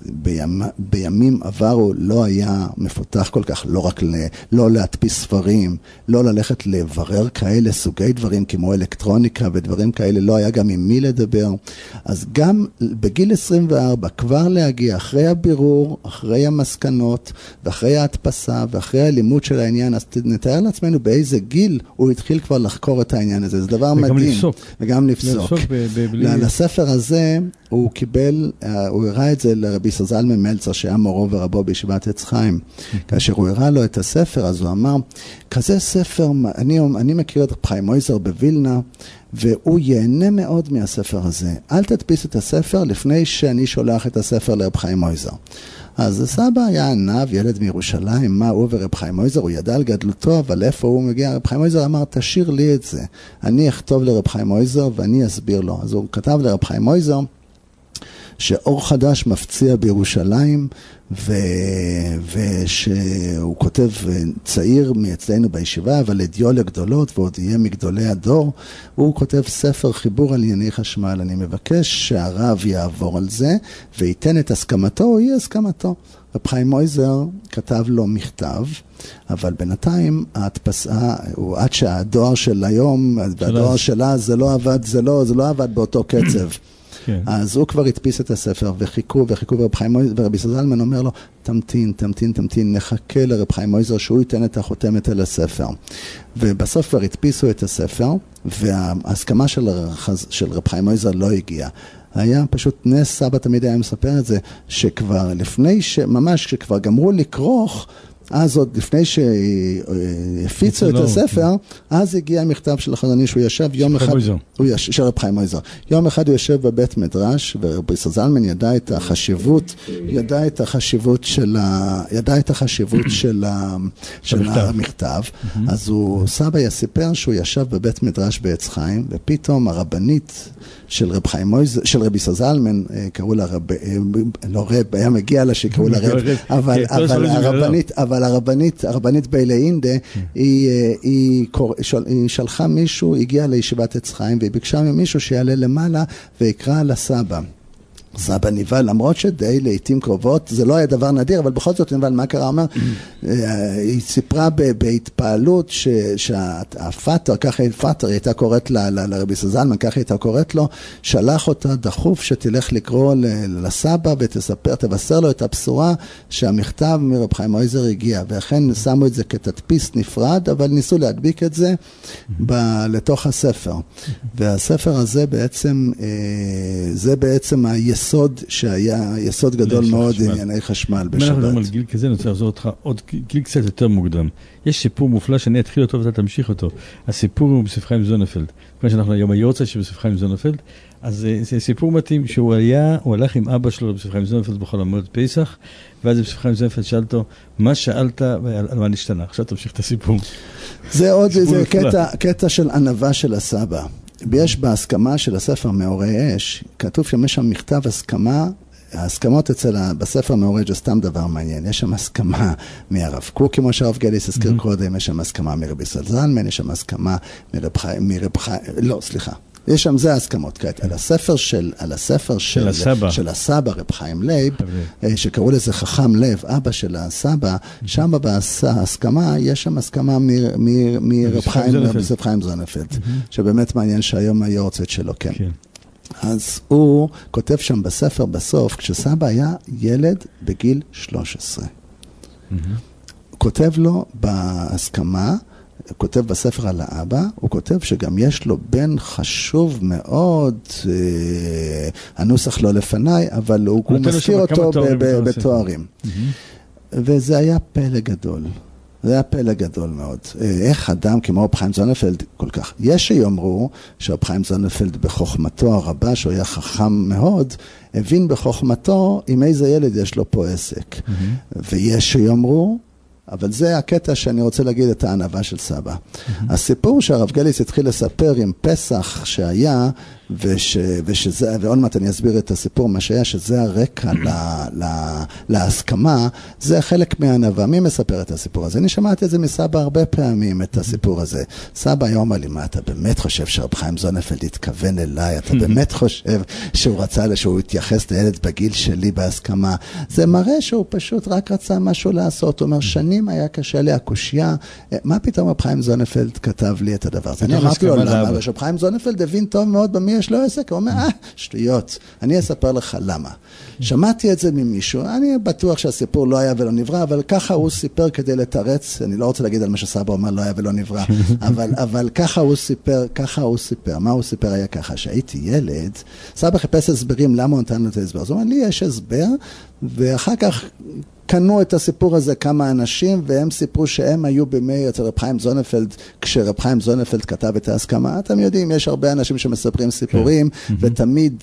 שבימים עברו לא היה מפותח כל כך, לא רק לא להדפיס ספרים, לא ללכת לברר כאלה סוגי דברים כמו אלקטרוניקה ודברים כאלה, לא היה גם עם מי לדבר. אז גם בגיל עשרים וארבע כבר להגיע אחרי הבירור, אחרי המסקנות ואחרי ההדפסה ואחרי הלימוד של העניין, אז נתאר לעצמנו באיזה גיל הוא התחיל כבר לחקור את העניין הזה, זה דבר מדהים. וגם לפסוק. וגם לפסוק. לספר הזה הוא קיבל, הוא הראה את זה לרבי זלמן מלצר, שהיה מורו ורבו בישיבת עץ חיים. כאשר הוא הראה לו את הספר, אז הוא אמר, כזה ספר, אני, אני מכיר את רב חיים מויזר בווילנה, והוא ייהנה מאוד מהספר הזה. אל תדפיס את הספר לפני שאני שולח את הספר לרב חיים מויזר. אז הסבא היה ענב, ילד מירושלים, מה הוא ורב חיים מויזר, הוא ידע על גדלותו, אבל איפה הוא מגיע? רב חיים מויזר אמר, תשאיר לי את זה. אני אכתוב לרב חיים מויזר ואני אסביר לו. אז הוא כתב לרב חיים מויזר, שאור חדש מפציע בירושלים, ו... ושהוא כותב צעיר מאצלנו בישיבה, אבל לדיו לגדולות, ועוד יהיה מגדולי הדור, הוא כותב ספר חיבור על ענייני חשמל. אני מבקש שהרב יעבור על זה, וייתן את הסכמתו, או יהיה הסכמתו. רב חיים מויזר כתב לו מכתב, אבל בינתיים ההדפסה, עד שהדואר של היום, והדואר שלה, זה לא עבד, זה לא, זה לא עבד באותו קצב. אז הוא כבר הדפיס את הספר, וחיכו, וחיכו, ורב חיים מויזר, ורבי זלמן אומר לו, תמתין, תמתין, תמתין, נחכה לרב חיים מויזר, שהוא ייתן את החותמת אל הספר. ובסוף כבר הדפיסו את הספר, וההסכמה של, של רב חיים מויזר לא הגיעה. היה פשוט נס, סבא תמיד היה מספר את זה, שכבר לפני, ש... ממש כשכבר גמרו לקרוך, אז עוד לפני שהפיצו את הספר, אז הגיע המכתב של החזון איש, הוא ישב יום אחד, של רב חיים מויזר. יום אחד הוא יושב בבית מדרש, ורבי זלמן ידע את החשיבות, ידע את החשיבות של ה... ידע את החשיבות של ה... של המכתב. אז הוא, סבא יסיפר שהוא ישב בבית מדרש בעץ חיים, ופתאום הרבנית של רב חיים מויזר, של רבי זלמן, קראו לה רב, לא רב, היה מגיע לה שקראו לה רב, אבל הרבנית, אבל הרבנית, הרבנית ביילאינדה, היא, היא, היא שלחה מישהו, הגיעה לישיבת עץ חיים, והיא ביקשה ממישהו שיעלה למעלה ויקרא לסבא. סבא ניבל, למרות שדי לעתים קרובות, זה לא היה דבר נדיר, אבל בכל זאת ניבל, מה קרה? אומר, היא סיפרה בהתפעלות שהפטר, ככה הפטר, היא הייתה קוראת לרבי זלמן, ככה הייתה קוראת לו, שלח אותה דחוף שתלך לקרוא לסבא ותספר, תבשר לו את הבשורה שהמכתב מרב חיים מויזר הגיע, ואכן שמו את זה כתדפיס נפרד, אבל ניסו להדביק את זה לתוך הספר. והספר הזה בעצם, זה בעצם היסוד, יסוד שהיה, יסוד גדול מאוד ענייני חשמל בשבת. אם אנחנו מדברים על גיל כזה, אני רוצה לחזור אותך עוד גיל קצת יותר מוקדם. יש סיפור מופלא שאני אתחיל אותו ואתה תמשיך אותו. הסיפור הוא בספר חיים זונפלד. כמו שאנחנו היום היורצה שבספר חיים זונפלד, אז זה סיפור מתאים שהוא היה, הוא הלך עם אבא שלו בספר חיים זונפלד בכל המועד פסח, ואז בספר חיים זונפלד שאל אותו, מה שאלת ועל מה נשתנה? עכשיו תמשיך את הסיפור. זה עוד איזה קטע, קטע של ענווה של הסבא. יש בהסכמה של הספר מאורי אש, כתוב שם יש שם מכתב הסכמה, ההסכמות אצל, בספר מאורי אש זה סתם דבר מעניין, יש שם הסכמה מהרב קוק, כמו שהרב גליס הזכיר קודם, יש שם הסכמה מרבי סלזלמן, יש שם הסכמה מרב חיים, מרב חיים, לא, סליחה. יש שם זה ההסכמות כעת, על הספר של, על הספר של, של הסבא, של הסבא רב חיים לייב, שקראו לזה חכם לב, אבא של הסבא, שם בהסכמה, יש שם הסכמה מרב חיים זונפלד, שבאמת מעניין שהיום היורצת שלו, כן. אז הוא כותב שם בספר בסוף, כשסבא היה ילד בגיל שלוש עשרה. הוא כותב לו בהסכמה, הוא כותב בספר על האבא, הוא כותב שגם יש לו בן חשוב מאוד, אה, הנוסח לא לפניי, אבל הוא, הוא מזכיר אותו בתוארים. Mm-hmm. וזה היה פלא גדול. זה היה פלא גדול מאוד. איך אדם כמו רב חיים זונפלד כל כך. יש שיאמרו שרב חיים זונפלד בחוכמתו הרבה, שהוא היה חכם מאוד, הבין בחוכמתו עם איזה ילד יש לו פה עסק. Mm-hmm. ויש שיאמרו, אבל זה הקטע שאני רוצה להגיד את הענווה של סבא. Mm-hmm. הסיפור שהרב גליס התחיל לספר עם פסח שהיה, וש, ושזה, ועוד מעט אני אסביר את הסיפור, מה שהיה, שזה הרקע ל, ל, להסכמה, זה חלק מהענווה. מי מספר את הסיפור הזה? אני שמעתי את זה מסבא הרבה פעמים, את הסיפור הזה. סבא היום אמר לי, מה, אתה באמת חושב שרב חיים זונפלד התכוון אליי? אתה באמת חושב שהוא רצה, שהוא התייחס לילד בגיל שלי בהסכמה? זה מראה שהוא פשוט רק רצה משהו לעשות. הוא אומר, שנים היה קשה לי הקושיה. מה פתאום רב חיים זונפלד כתב לי את הדבר הזה? אני אמרתי לו, למה? אבל רב חיים זונפלד הבין טוב מאוד במי יש לו עסק, הוא אומר, אה, שטויות, אני אספר לך למה. שמעתי את זה ממישהו, אני בטוח שהסיפור לא היה ולא נברא, אבל ככה הוא סיפר כדי לתרץ, אני לא רוצה להגיד על מה שסבא אומר, לא היה ולא נברא, אבל, אבל ככה הוא סיפר, ככה הוא סיפר, מה הוא סיפר היה ככה, שהייתי ילד, סבא חיפש הסברים, למה הוא נתן לו את ההסבר? זאת אומרת, לי יש הסבר, ואחר כך קנו את הסיפור הזה כמה אנשים, והם סיפרו שהם היו בימי אצל רב חיים זונפלד, כשרב חיים זונפלד כתב את ההסכמה. אתם יודעים, יש הרבה אנשים שמספרים סיפורים, ותמיד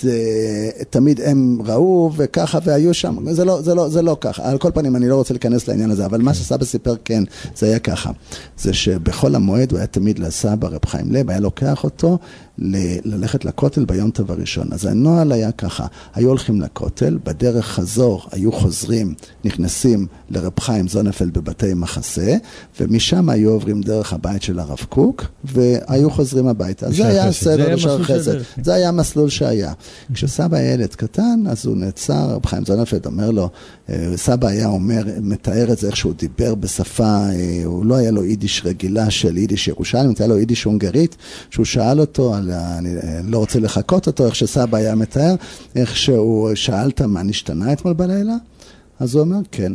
תמיד הם ראו, וככה, והיו שם. זה לא, זה לא, זה לא ככה. על כל פנים, אני לא רוצה להיכנס לעניין הזה, אבל מה שסבא סיפר, כן, זה היה ככה. זה שבכל המועד הוא היה תמיד לסבא, רב חיים לב, היה לוקח אותו ל- ללכת לכותל ביום טוב הראשון. אז הנועל היה ככה, היו הולכים לכותל, בדרך חזור היו חוזרים, נכנסים לרב חיים זונפלד בבתי מחסה, ומשם היו עוברים דרך הבית של הרב קוק, והיו חוזרים הביתה. זה היה סדר בשער חסד. זה היה המסלול שהיה. כשסבא היה ילד קטן, אז הוא נעצר, רב חיים זונפלד אומר לו, סבא היה אומר, מתאר את זה איך שהוא דיבר בשפה, הוא לא היה לו יידיש רגילה של יידיש ירושלים, היה לו יידיש הונגרית, שהוא שאל אותו, על, אני לא רוצה לחכות אותו, איך שסבא היה מתאר, איך שהוא שאלת מה נשתנה אתמול בלילה, אז הוא אומר, כן.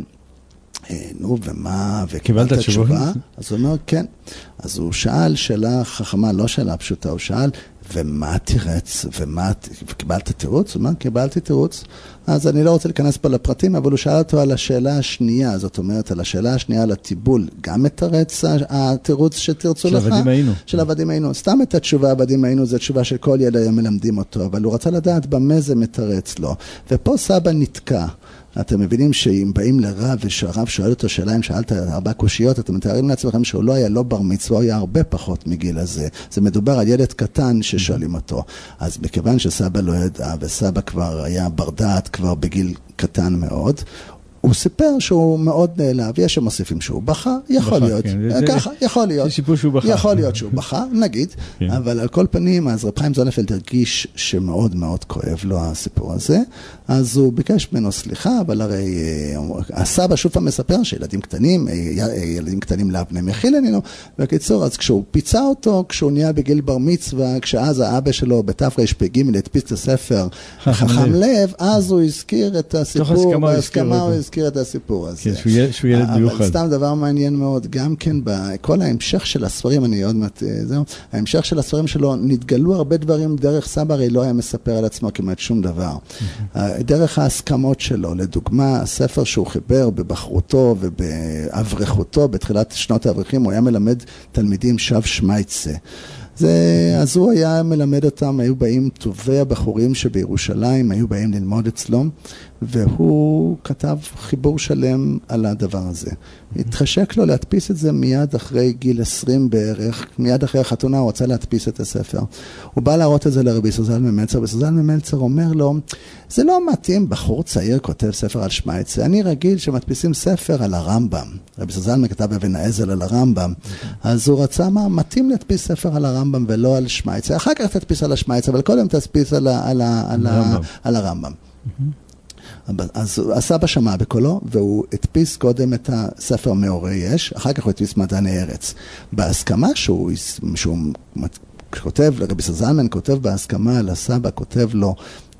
נו, ומה, וקיבלת תשובה? אז הוא אומר, כן. אז הוא שאל שאלה חכמה, לא שאלה פשוטה, הוא שאל, ומה תירץ, ומה, וקיבלת תירוץ? הוא אומר, קיבלתי תירוץ. אז אני לא רוצה להיכנס פה לפרטים, אבל הוא שאל אותו על השאלה השנייה, זאת אומרת, על השאלה השנייה, על הטיבול, גם מתרץ התירוץ שתרצו לך? של עבדים היינו. של עבדים היינו. סתם את התשובה, עבדים היינו, זו תשובה שכל ילד היום מלמדים אותו, אבל הוא רצה לדעת במה זה מתרץ לו. ופה סבא נתקע. אתם מבינים שאם באים לרב ושהרב שואל אותו שאלה, אם שאלת ארבע קושיות, אתם מתארים לעצמכם שהוא לא היה לא בר מצווה, הוא היה הרבה פחות מגיל הזה. זה מדובר על ילד קטן ששואלים אותו. אז מכיוון שסבא לא ידע, וסבא כבר היה ברדעת כבר בגיל קטן מאוד, הוא סיפר שהוא מאוד נעלב, יש שמוסיפים שהוא בכה, יכול להיות, ככה, יכול להיות, יכול להיות שהוא בכה, נגיד, אבל על כל פנים, אז רב חיים זונפלד הרגיש שמאוד מאוד כואב לו הסיפור הזה, אז הוא ביקש ממנו סליחה, אבל הרי הסבא שוב פעם מספר שילדים קטנים, ילדים קטנים לאבני מחילנינו, בקיצור, אז כשהוא פיצה אותו, כשהוא נהיה בגיל בר מצווה, כשאז האבא שלו בתרפ"ג הדפיס את הספר חכם לב, אז הוא הזכיר את הסיפור, בהסכמה הוא הזכיר את הסיפור הזה. כן, שהוא ילד מיוחד. אבל סתם דבר מעניין מאוד, גם כן בכל ההמשך של הספרים, אני עוד מעט, זהו, ההמשך של הספרים שלו, נתגלו הרבה דברים דרך סבא, הרי לא היה מספר על עצמו כמעט שום דבר. דרך ההסכמות שלו, לדוגמה, הספר שהוא חיבר בבחרותו ובאברכותו, בתחילת שנות האברכים, הוא היה מלמד תלמידים שב שמייצה. זה, אז הוא היה מלמד אותם, היו באים טובי הבחורים שבירושלים, היו באים ללמוד אצלו, והוא כתב חיבור שלם על הדבר הזה. התחשק לו להדפיס את זה מיד אחרי גיל עשרים בערך, מיד אחרי החתונה הוא רצה להדפיס את הספר. הוא בא להראות את זה לרבי זלמן מלצר, ורבי זלמן מלצר אומר לו, זה לא מתאים, בחור צעיר כותב ספר על שמייצה, אני רגיל שמדפיסים ספר על הרמב"ם. רבי זלמן כתב אבן האזל על הרמב"ם, אז הוא רצה, מה, מתאים להדפיס ספר על הרמב"ם ולא על שמייצה, אחר כך תדפיס על השמייצה, אבל קודם תדפיס על, על, על, על הרמב"ם. אז הסבא שמע בקולו, והוא הדפיס קודם את הספר מאורי יש, אחר כך הוא הדפיס מדעני ארץ. בהסכמה שהוא, שהוא כותב, רבי זלמן כותב בהסכמה על הסבא, כותב לו,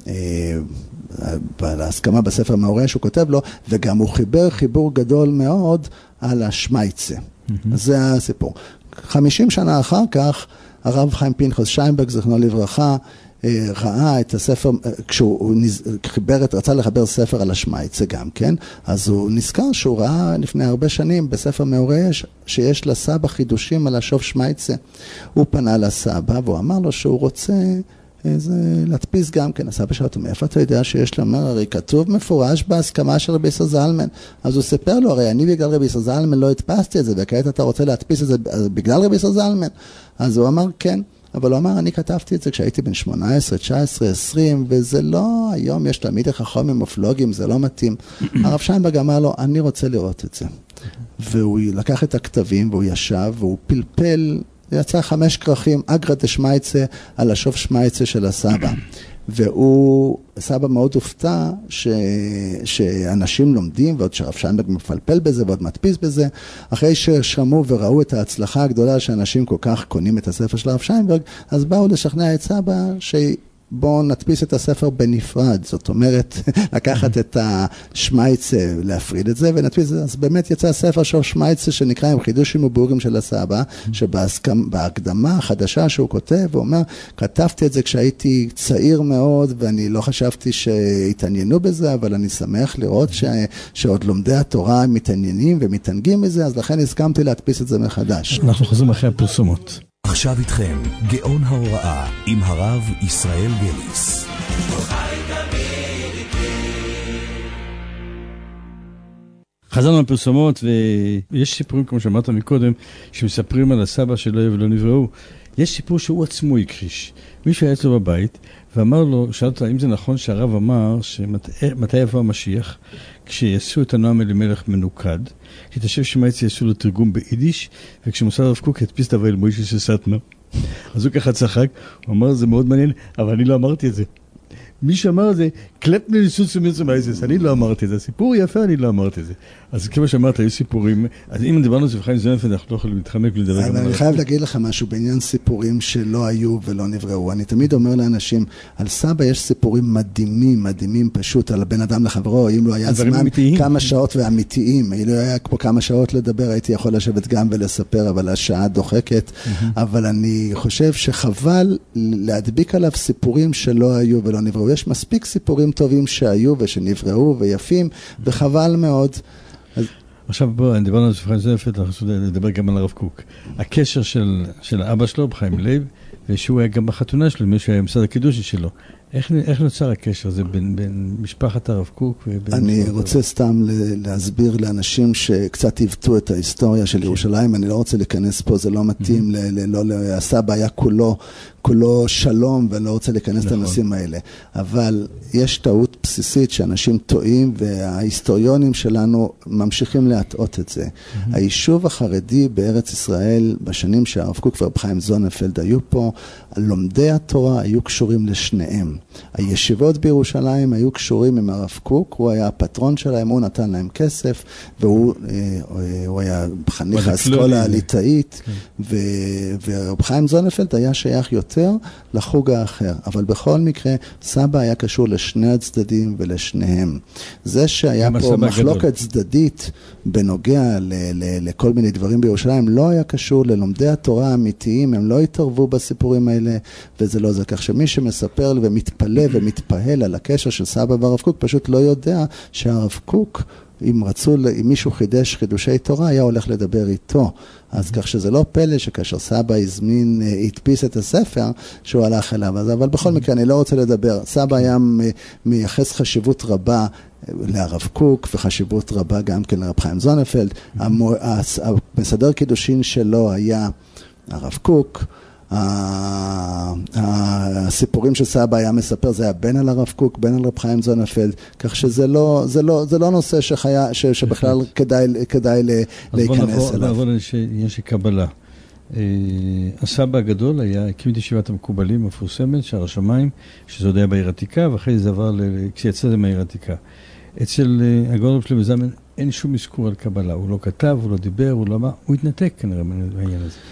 בהסכמה בספר מאורי יש הוא כותב לו, וגם הוא חיבר חיבור גדול מאוד על השמייצה. זה הסיפור. חמישים שנה אחר כך, הרב חיים פנחס שיינברג, זכרונו לברכה, ראה את הספר, כשהוא חיבר, רצה לחבר ספר על השמייצה גם כן, אז הוא נזכר שהוא ראה לפני הרבה שנים בספר מאורי יש, שיש לסבא חידושים על השוב שמייצה. הוא פנה לסבא והוא אמר לו שהוא רוצה איזה, להדפיס גם כן. הסבא שאל אותו, מאיפה אתה יודע שיש לו? אומר, הרי כתוב מפורש בהסכמה של רבי זלמן. אז הוא ספר לו, הרי אני בגלל רבי זלמן לא הדפסתי את זה, וכעת אתה רוצה להדפיס את זה בגלל רבי זלמן. אז הוא אמר, כן. אבל הוא אמר, אני כתבתי את זה כשהייתי בן שמונה עשרה, תשע עשרה, עשרים, וזה לא, היום יש תלמידי חכמים מופלוגים, זה לא מתאים. הרב שיינברג אמר לו, אני רוצה לראות את זה. והוא לקח את הכתבים, והוא ישב, והוא פלפל, יצא חמש כרכים, אגרא דשמייצה, על השוף שמייצה של הסבא. והוא, סבא מאוד הופתע ש, שאנשים לומדים, ועוד שרב שיינברג מפלפל בזה, ועוד מדפיס בזה, אחרי ששמעו וראו את ההצלחה הגדולה שאנשים כל כך קונים את הספר של הרב שיינברג, אז באו לשכנע את סבא שבואו נדפיס את הספר בנפרד, זאת אומרת, לקחת את השמייצה, להפריד את זה ונדפיס את זה, אז באמת יצא הספר של שמייצה שנקרא עם חידושים ובורים של הסבא, שבהקדמה החדשה שהוא כותב, הוא אומר, כתבתי את זה כשהייתי צעיר מאוד, ואני לא חשבתי שהתעניינו בזה, אבל אני שמח לראות ש... שעוד לומדי התורה מתעניינים ומתענגים בזה, אז לכן הסכמתי להדפיס את זה מחדש. אנחנו חוזרים אחרי הפרסומות. עכשיו איתכם, גאון ההוראה, עם הרב ישראל גליס. חזרנו לפרסומות, ויש סיפורים, כמו שאמרת מקודם, שמספרים על הסבא שלא היו ולא נבראו. יש סיפור שהוא עצמו הכחיש. מישהו היה אצלו בבית, ואמר לו, שאל אותו, האם זה נכון שהרב אמר שמתי יבוא המשיח, כשיעשו את הנועם אלימלך מנוקד, כי תשב שמייצה יעשו לו תרגום ביידיש, וכשמוסד הרב קוק ידפיס את אברהם מוישה של סטנה. אז הוא ככה צחק, הוא אמר, זה מאוד מעניין, אבל אני לא אמרתי את זה. מי שאמר את זה, קלפנר ניסוס ומיצו מייסס, אני לא אמרתי את זה, סיפור יפה, אני לא אמרתי את זה. אז כמו שאמרת, היו סיפורים, אז אם דיברנו על זה בחיים זונפן, אנחנו לא יכולים להתחמק ולדבר גם על... אני חייב להגיד לך משהו בעניין סיפורים שלא היו ולא נבראו. אני תמיד אומר לאנשים, על סבא יש סיפורים מדהימים, מדהימים פשוט, על בן אדם לחברו, אם לא היה זמן כמה שעות ואמיתיים, אם לא היה פה כמה שעות לדבר, הייתי יכול לשבת גם ולספר, אבל השעה דוחקת, אבל אני חושב שחבל להדביק עליו סיפורים שלא היו ולא נבראו. יש מספיק סיפורים טובים שהיו ושנבראו ויפים, וחבל מאוד. עכשיו בוא, אני דיברנו על ספרי זפת, אנחנו נדבר גם על הרב קוק. הקשר של, של אבא שלו, בחיים לב, ושהוא היה גם בחתונה שלו, מי שהיה מסד הקידושי שלו. איך, איך נוצר הקשר הזה בין, בין משפחת הרב קוק ובין... אני רוצה הרב. סתם להסביר לאנשים שקצת הבטו את ההיסטוריה של ירושלים, אני לא רוצה להיכנס פה, זה לא מתאים, ל, ל, לא, הסבא היה כולו, כולו שלום, ואני לא רוצה להיכנס נכון. לנושאים האלה. אבל יש טעות בסיסית שאנשים טועים, וההיסטוריונים שלנו ממשיכים להטעות את זה. היישוב החרדי בארץ ישראל, בשנים שהרב קוק ורב חיים זוננפלד היו פה, לומדי התורה היו קשורים לשניהם. הישיבות בירושלים היו קשורים עם הרב קוק, הוא היה הפטרון שלהם, הוא נתן להם כסף, והוא הוא היה חניך האסכולה הליטאית, ורב חיים זוננפלד היה שייך יותר לחוג האחר. אבל בכל מקרה, סבא היה קשור לשני הצדדים ולשניהם. זה שהיה פה מחלוקת צדדית בנוגע ל- ל- לכל מיני דברים בירושלים, לא היה קשור ללומדי התורה האמיתיים, הם לא התערבו בסיפורים האלה, וזה לא זה. כך שמי שמספר לי ומתפלא ומתפהל על הקשר של סבא והרב קוק, פשוט לא יודע שהרב קוק, אם רצו, אם מישהו חידש חידושי תורה, היה הולך לדבר איתו. אז כך שזה לא פלא שכאשר סבא הזמין, התפיס את הספר, שהוא הלך אליו. אבל בכל מקרה, אני לא רוצה לדבר. סבא היה מייחס חשיבות רבה לרב קוק, וחשיבות רבה גם כן לרב חיים זוננפלד. המסדר קידושין שלו היה הרב קוק. הסיפורים שסבא היה מספר, זה היה בין על הרב קוק, בין על רב חיים זוננפלד, כך שזה לא, זה לא, זה לא נושא שחיה, שבכלל כדאי, כדאי להיכנס אליו. נעבור לעניין של קבלה. הסבא הגדול היה, הקים את ישיבת המקובלים המפורסמת, שער השמיים, שזה עוד היה בעיר עתיקה, ואחרי זה עבר, כשיצא זה מהעיר עתיקה. אצל הגאון שלמה זלמן אין שום אזכור על קבלה, הוא לא כתב, הוא לא דיבר, הוא לא אמר, הוא התנתק כנראה מהעניין הזה.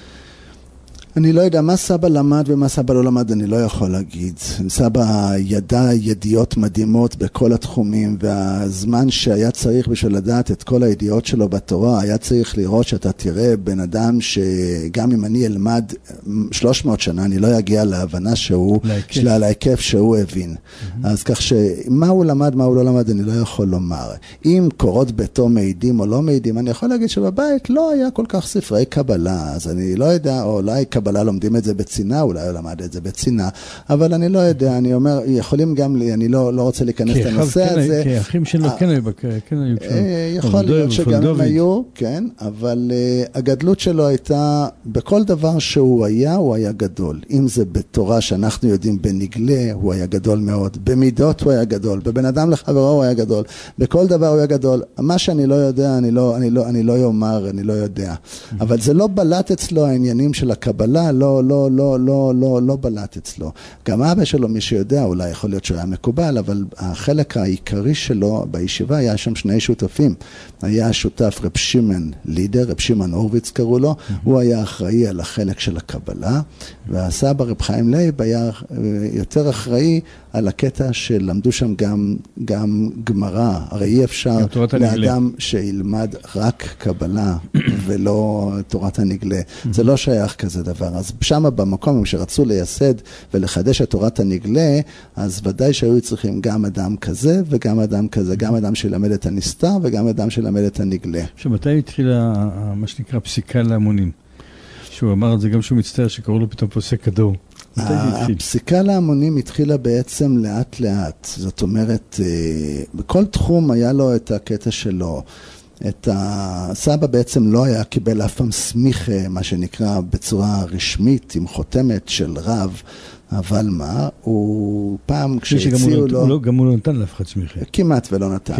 אני לא יודע מה סבא למד ומה סבא לא למד, אני לא יכול להגיד. סבא ידע ידיעות מדהימות בכל התחומים, והזמן שהיה צריך בשביל לדעת את כל הידיעות שלו בתורה, היה צריך לראות שאתה תראה בן אדם שגם אם אני אלמד שלוש מאות שנה, אני לא אגיע להבנה שהוא, שלה, להיקף שהוא הבין. Mm-hmm. אז כך שמה הוא למד, מה הוא לא למד, אני לא יכול לומר. אם קורות ביתו מעידים או לא מעידים, אני יכול להגיד שבבית לא היה כל כך ספרי קבלה, אז אני לא יודע, או אולי קבלה לומדים את זה בצינה, אולי הוא למד את זה בצינה, אבל אני לא יודע, אני אומר, יכולים גם לי, אני לא, לא רוצה להיכנס לנושא הזה. כי האחים שלו כן היו, כן היו שם. יכול להיות שגם הם היו, כן, אבל הגדלות שלו הייתה, בכל דבר שהוא היה, הוא היה גדול. אם זה בתורה שאנחנו יודעים בנגלה, הוא היה גדול מאוד. במידות הוא היה גדול. בבן אדם לחברו הוא היה גדול. בכל דבר הוא היה גדול. מה שאני לא יודע, אני לא, אני לא, אני לא יאמר, אני לא יודע. אבל זה לא בלט אצלו העניינים של הקבלה, לא, לא, לא, לא, לא, לא בלט אצלו. גם אבא שלו, מי שיודע, אולי יכול להיות שהוא היה מקובל, אבל החלק העיקרי שלו בישיבה היה שם שני שותפים. היה השותף רב שמעון לידר, רב שמעון הורוביץ קראו לו, הוא היה אחראי על החלק של הקבלה, והסבא רב חיים לייב היה יותר אחראי על הקטע שלמדו שם גם, גם גמרא. הרי אי אפשר לאדם שילמד רק קבלה ולא תורת הנגלה. זה לא שייך כזה דבר. אז שם במקום שרצו לייסד ולחדש את תורת הנגלה, אז ודאי שהיו צריכים גם אדם כזה וגם אדם כזה, גם אדם שילמד את הנסתר וגם אדם שילמד את הנגלה. שמתי התחילה מה שנקרא פסיקה להמונים? שהוא אמר את זה גם שהוא מצטער שקראו לו פתאום פוסק כדור. הפסיקה להמונים התחילה בעצם לאט לאט. זאת אומרת, בכל תחום היה לו את הקטע שלו. את הסבא בעצם לא היה קיבל אף פעם סמיך, מה שנקרא, בצורה רשמית, עם חותמת של רב, אבל מה, הוא פעם כשהציעו לו... גם הוא לא נתן להפחד סמיכה. כמעט ולא נתן.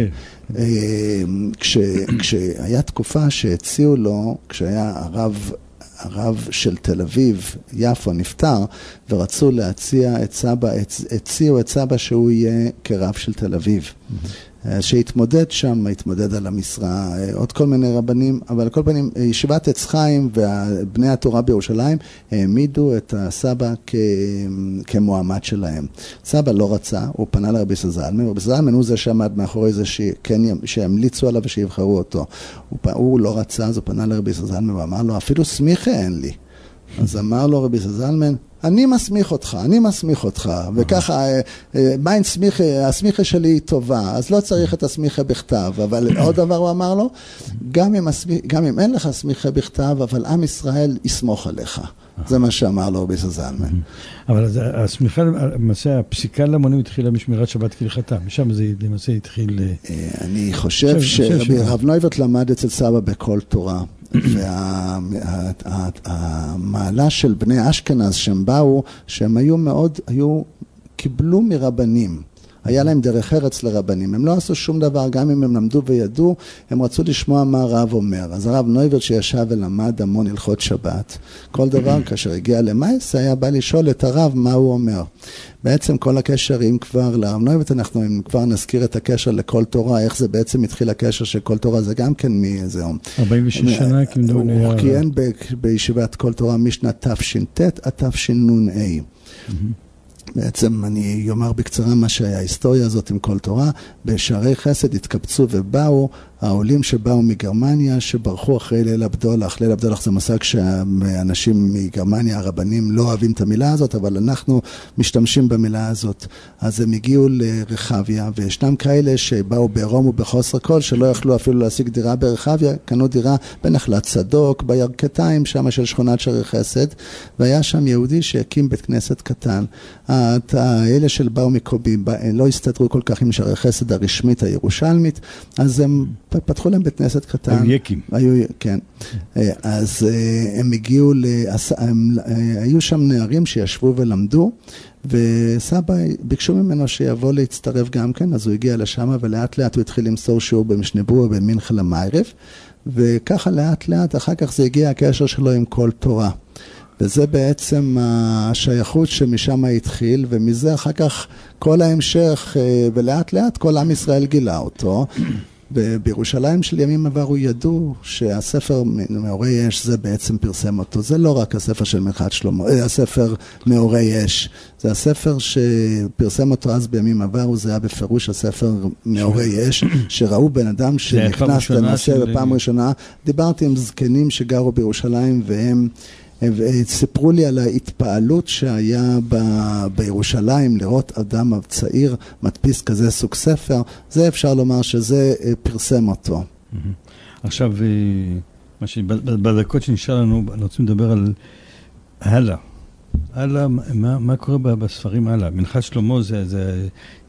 כשהיה תקופה שהציעו לו, כשהיה הרב... הרב של תל אביב, יפו, נפטר, ורצו להציע את סבא, הציעו את סבא שהוא יהיה כרב של תל אביב. שהתמודד שם, התמודד על המשרה, עוד כל מיני רבנים, אבל על כל פנים, ישיבת עץ חיים ובני התורה בירושלים העמידו את הסבא כ... כמועמד שלהם. סבא לא רצה, הוא פנה לרבי זלמן, רבי זלמן הוא זה שעמד מאחורי זה שכן, שהמליצו עליו ושיבחרו אותו. הוא, הוא לא רצה, אז הוא פנה לרבי זלמן ואמר לו, אפילו סמיכה אין לי. אז אמר לו רבי זלמן, אני מסמיך אותך, אני מסמיך אותך, וככה, מיין סמיכה, הסמיכה שלי היא טובה, אז לא צריך את הסמיכה בכתב, אבל עוד דבר הוא אמר לו, גם אם, הסמיך, גם אם אין לך סמיכה בכתב, אבל עם ישראל יסמוך עליך. זה מה שאמר לו רבי זלמן. אבל הסמיכה, למעשה, הפסיקה להמונים התחילה משמירת שבת כהלכתה, משם זה למעשה התחיל... אני חושב שרב נויברט למד אצל סבא בכל תורה. והמעלה של בני אשכנז שהם באו, שהם היו מאוד, היו, קיבלו מרבנים. היה להם דרך ארץ לרבנים. הם לא עשו שום דבר, גם אם הם למדו וידעו, הם רצו לשמוע מה הרב אומר. אז הרב נויברד שישב ולמד המון הלכות שבת, כל דבר כאשר הגיע למייס, היה בא לשאול את הרב מה הוא אומר. בעצם כל הקשר, אם כבר לרב נויברד, אנחנו אם כבר נזכיר את הקשר לכל תורה, איך זה בעצם התחיל הקשר של כל תורה, זה גם כן מאיזה יום. ארבעים ושש שנה כמדו נהיה... הוא כיהן בישיבת כל תורה משנת תש"ט עד תשנ"ה. בעצם אני אומר בקצרה מה שהיה ההיסטוריה הזאת עם כל תורה. בשערי חסד התקבצו ובאו העולים שבאו מגרמניה, שברחו אחרי ליל הבדולח. ליל הבדולח זה מושג שאנשים מגרמניה, הרבנים, לא אוהבים את המילה הזאת, אבל אנחנו משתמשים במילה הזאת. אז הם הגיעו לרחביה, וישנם כאלה שבאו ברום ובחוסר כל, שלא יכלו אפילו להשיג דירה ברחביה, קנו דירה בנחלת צדוק, בירכתיים, שם של שכונת שערי חסד, והיה שם יהודי שהקים בית כנסת קטן. האלה של באו מקובי לא הסתדרו כל כך עם שערי חסד הרשמית הירושלמית, אז הם פתחו להם בית כנסת קטן. היו יקים. היו, כן. אז הם הגיעו, היו שם נערים שישבו ולמדו, וסבא ביקשו ממנו שיבוא להצטרף גם כן, אז הוא הגיע לשם, ולאט לאט הוא התחיל למסור שיעור במשנה ברורה במנחה למערב, וככה לאט לאט, אחר כך זה הגיע הקשר שלו עם כל תורה. וזה בעצם השייכות שמשם התחיל, ומזה אחר כך כל ההמשך, ולאט לאט כל עם ישראל גילה אותו. ובירושלים של ימים עברו ידעו שהספר מאורי אש זה בעצם פרסם אותו. זה לא רק הספר של מנחת שלמה, הספר מאורי אש. זה הספר שפרסם אותו אז בימים עברו, זה היה בפירוש הספר מאורי אש, שראו בן אדם שנכנס לנושא בפעם ראשונה. דיברתי עם זקנים שגרו בירושלים והם סיפרו לי על ההתפעלות שהיה ב- בירושלים לראות אדם צעיר מדפיס כזה סוג ספר. זה אפשר לומר שזה פרסם אותו. עכשיו, בדקות שנשאר לנו, אנחנו רוצים לדבר על הלאה. הלאה, מה, מה קורה בספרים הלאה? מנחת שלמה זה, זה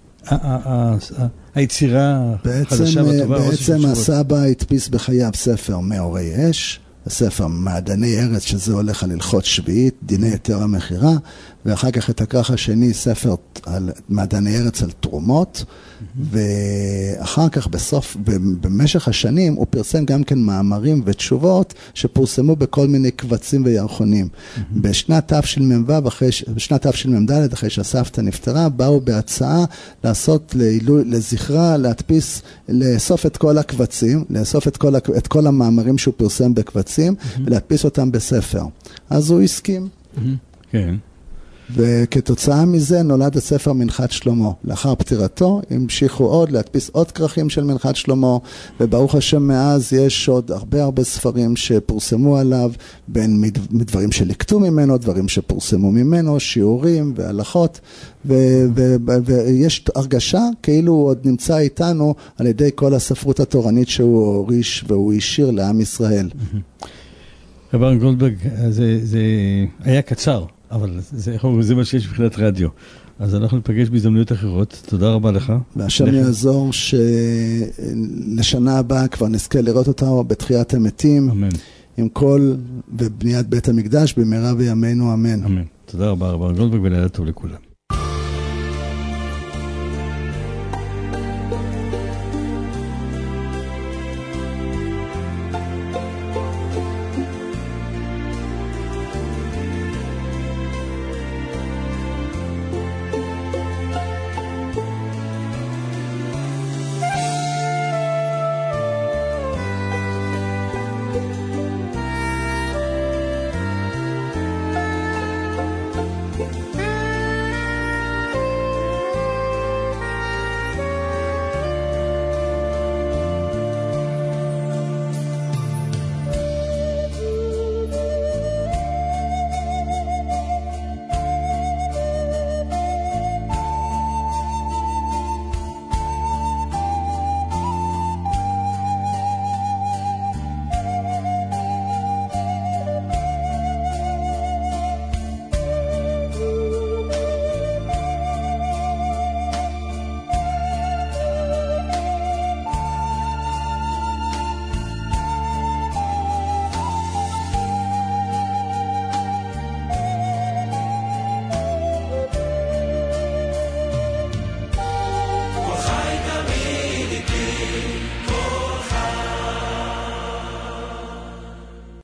היצירה החדשה והטובה. בעצם הסבא הדפיס בחייו ספר מאורי אש, הספר מעדני ארץ, שזה הולך על הלכות שביעית, דיני יותר המחירה, ואחר כך את הכרך השני, ספר על מעדני ארץ על תרומות, ואחר כך בסוף, במשך השנים, הוא פרסם גם כן מאמרים ותשובות, שפורסמו בכל מיני קבצים וירחונים. בשנת תשמ"ו, בשנת תשמ"ד, אחרי שהסבתא נפטרה, באו בהצעה לעשות לזכרה, להדפיס, לאסוף את כל הקבצים, לאסוף את כל, את כל המאמרים שהוא פרסם בקבצים, ולהדפיס אותם בספר. אז הוא הסכים. כן. וכתוצאה מזה נולד הספר מנחת שלמה. לאחר פטירתו המשיכו עוד להדפיס עוד כרכים של מנחת שלמה, וברוך השם מאז יש עוד הרבה הרבה ספרים שפורסמו עליו, בין מדברים שלקטו ממנו, דברים שפורסמו ממנו, שיעורים והלכות, ו- ו- ו- ויש הרגשה כאילו הוא עוד נמצא איתנו על ידי כל הספרות התורנית שהוא הוריש והוא השאיר לעם ישראל. רב גולדברג, זה, זה היה קצר. אבל זה, זה מה שיש מבחינת רדיו. אז אנחנו נפגש בהזדמנויות אחרות. תודה רבה לך. והשם יעזור שלשנה הבאה כבר נזכה לראות אותה בתחיית המתים. אמן. עם כל ובניית בית המקדש במהרה בימינו אמן. אמן. תודה רבה רבה גולדברג ולילה טוב לכולם.